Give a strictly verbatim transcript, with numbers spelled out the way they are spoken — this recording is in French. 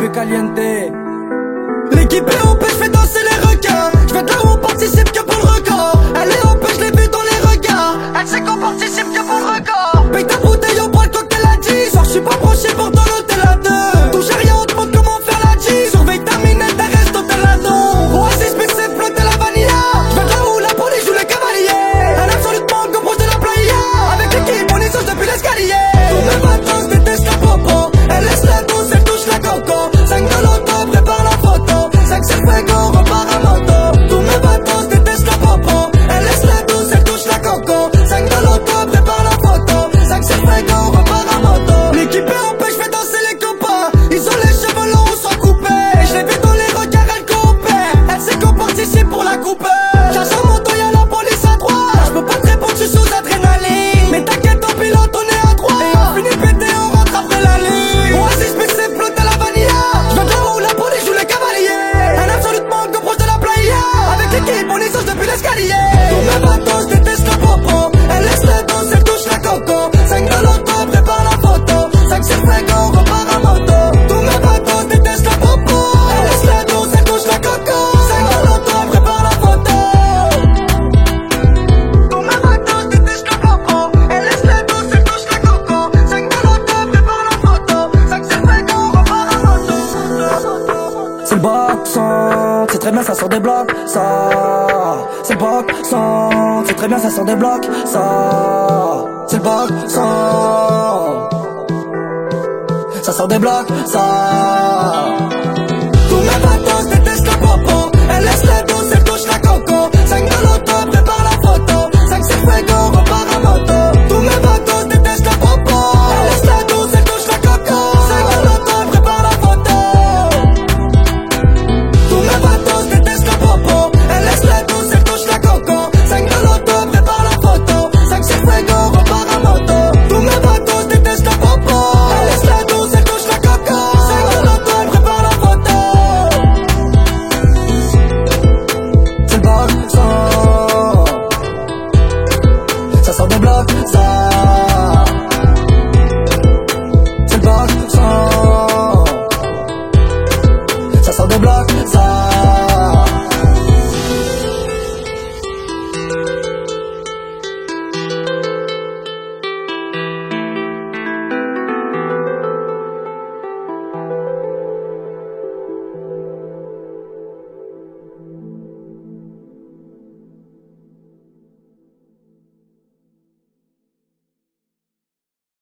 L'équipe est caliente. L'équipe est O P, je fais danser les requins. Je vais de là où on participe que pour le record. Elle est O P, je l'ai vu dans les regards. Elle sait qu'on participe que pour le record. Paye ta bouteille, on prend le cocktail à dix. Soir, je suis pas branché pour ton hôtel à deux. Touche à rien, on te montre comment faire la G. Surveille ta minette, t'as reste hôtel à don. Oasis, Pixel, flotte et la vanilla. Je vais de là où la police joue les cavaliers. Un absolument comme proche de la playa. Avec l'équipe, on est depuis l'escalier. Tous mes vacances détestent la popo. Elle laisse la douce, elle touche la coco. cinq de l'auto, prépare la photo. cinq c'est fuego, on repart à moto. Tous mes vacances détestent la popo. Elle laisse la douce, elle touche la coco. cinq de l'auto, prépare la photo. cinq c'est fuego, on repart à moto. L'équipe est en paix, je fais danser les copains. Ils ont les cheveux longs ou sans couper. Je l'ai vu dans les regards, elle coopère. Elle sait qu'on participe pour la coupe. Car sur moto, y'a la police à droite. Je peux pas te répondre, je suis sous adrénaline. Mais t'inquiète, on pilote, on est à trois. Et on finit pété, on rentre après la ligne. Oasis, Pixel, flotte à la vanilla. Je vais de là où la police joue les cavaliers. Un absolument comme proche de la playa. Avec l'équipe, on est sauce depuis l'escalier. Tous mes vacances détestent la popo. Elle laisse la danse, elle touche la coco. cinq de l'auto, prépare la photo. cinq c'est fuego, on repart à moto. Tous mes vacances détestent la popo. Elle laisse la danse, elle touche la coco. cinq de l'auto, prépare la photo. Tous mes vacances détestent la popo. Elle laisse la danse, elle touche la coco. cinq de l'auto, prépare la photo. cinq c'est fuego, on repart à moto. C'est le boxon, c'est très bien, ça sort des blocs, ça. C'est le boxon, c'est très bien, ça sort des blocs, ça. C'est le boxon, ça sort des blocs, ça. Tous mes vacances détestent la popo. Elle laisse la